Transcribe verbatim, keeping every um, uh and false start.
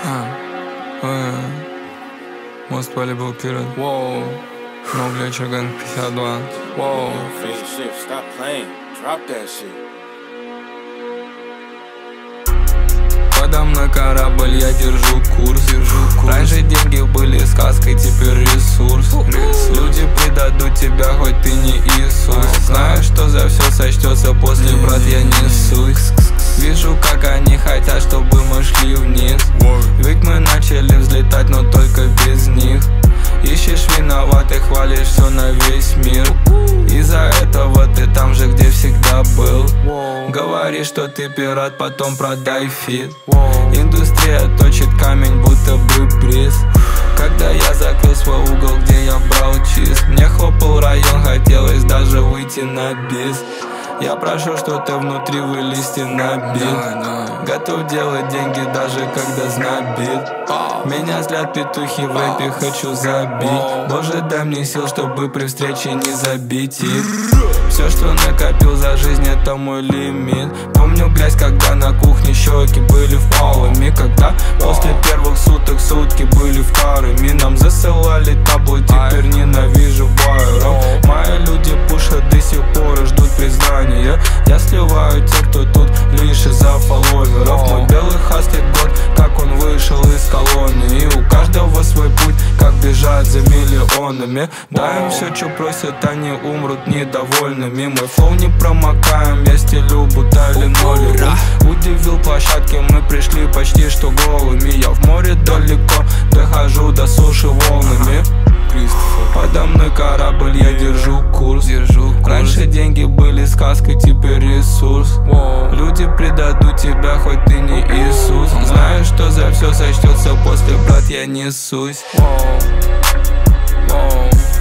А, э, мост полюбил вперед. Воу. Но, блядь, Чаган пятьдесят два. Воу. Подо мной корабль, я держу курс, держу курс. Раньше деньги были сказкой, теперь ресурс. ресурс. Люди предадут тебя, хоть ты не Иисус. Знаю, что за все сочтется после, брат, я несусь. Вижу, как они хотят, чтобы мы шли вниз. Ведь мы начали взлетать, но только без них. Ищешь виноватых, хвалишь все на весь мир. Из-за этого ты там же, где всегда был. Говоришь, что ты пират, потом продай фит. Индустрия точит камень, будто бы бриз. Когда я закрыл свой угол, где я брал чист, мне хлопал район, хотелось даже выйти на бис. Я прошу что-то внутри, вылезти на бит. Готов делать деньги, даже когда знобит. Меня злят петухи в рэпе, хочу забить. Боже, дай мне сил, чтобы при встрече не забить их. Все, что накопил за жизнь, это мой лимит. Помню грязь, когда на кухне щеки были впалыми. Когда после первых суток сутки были вторыми. Нам засылали табло, теперь ненавижу байеров. Мои люди пушат до сих пор и ждут признания. Я сливаю тех, кто тут лишь из-за фолловеров. Мой белый хаслит год, как он вышел из колонии. И у каждого свой путь, как бежать за миллионами. Дай им все, что просят, они умрут недовольными. Мой флоу не промокаем, я стелю бутали ноли. Удивил площадки, мы пришли почти что голыми. Я в море далеко, дохожу до суши волнами. Подо мной корабль, я держу курс. держу курс. Раньше деньги были сказкой, теперь ресурс. Воу. Люди предадут тебя, хоть ты не Иисус. Знаю, что за все сочтется после, брат, я несусь. Воу. Воу.